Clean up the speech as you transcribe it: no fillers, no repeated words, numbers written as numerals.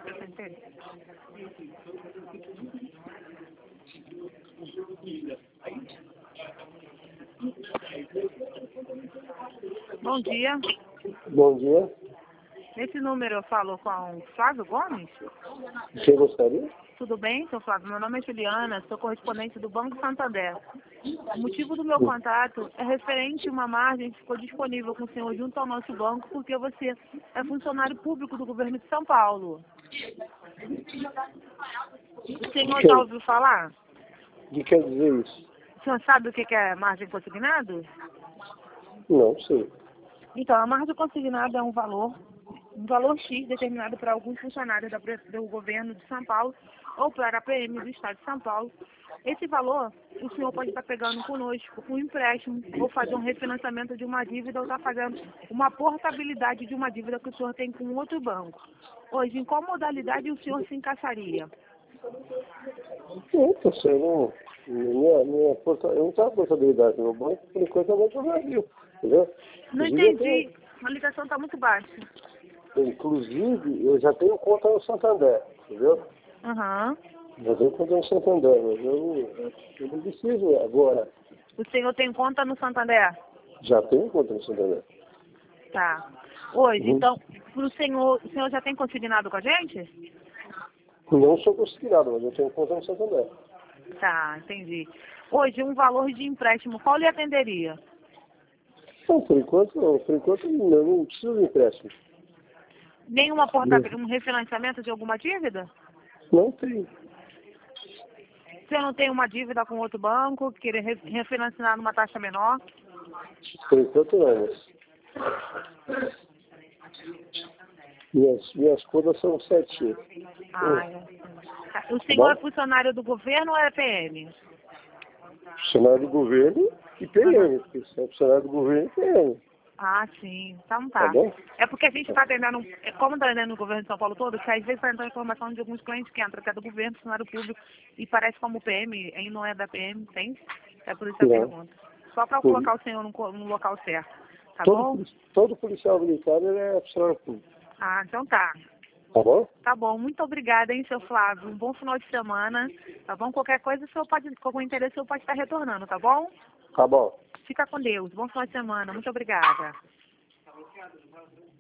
Bom dia. Bom dia. Nesse número eu falo com o Flávio Gomes? Você gostaria? Tudo bem, seu Flávio? Meu nome é Juliana, sou correspondente do Banco Santander. O motivo do meu contato é referente a uma margem que ficou disponível com o senhor junto ao nosso banco, porque você é funcionário público do governo de São Paulo. O senhor já ouviu falar? O que quer dizer isso? O senhor sabe o que é margem consignado? Não sei. Então, a margem consignada é um valor X determinado para alguns funcionários do governo de São Paulo ou para a PM do Estado de São Paulo. Esse valor, o senhor pode estar pegando conosco um empréstimo ou fazer um refinanciamento de uma dívida ou estar fazendo uma portabilidade de uma dívida que o senhor tem com outro banco. Hoje, em qual modalidade o senhor se encaixaria? Não, tá sendo. Eu não tenho portabilidade no meu banco, por enquanto eu vou para o Brasil. Entendeu? Não entendi. A ligação está muito baixa. Inclusive, eu já tenho conta no Santander, entendeu? Aham. Já tenho conta no Santander, mas eu não preciso agora. O senhor tem conta no Santander? Já tenho conta no Santander. Tá. Hoje, então, o senhor já tem consignado com a gente? Não sou considerado, mas eu tenho conta no Santander. Tá, entendi. Hoje, um valor de empréstimo, qual lhe atenderia? Não, por enquanto não. Por enquanto eu não preciso de empréstimo. Nenhuma portabilidade, um refinanciamento de alguma dívida? Não tem. Você não tem uma dívida com outro banco, querer refinanciar numa taxa menor? Por enquanto não, mas minhas contas são certinhas. Ah, é. O senhor é funcionário do governo ou é PM? Funcionário do governo e PM. Porque se é funcionário do governo e PM. Ah, sim. Então Tá tá. bom? É porque a gente está atendendo, como está atendendo no governo de São Paulo todo, que às vezes está entrando informação de alguns clientes que entram, que é do governo, funcionário público, e parece como PM, aí não é da PM, tem? É por isso que eu pergunto. Só para colocar o senhor no local certo. Tá bom? Todo policial militar ele é funcionário público. Ah, então tá. Tá bom? Tá bom, muito obrigada, hein, seu Flávio. Um bom final de semana, tá bom? Qualquer coisa, o senhor pode, com algum interesse, o senhor pode estar retornando, tá bom? Tá bom. Fica com Deus. Bom final de semana. Muito obrigada.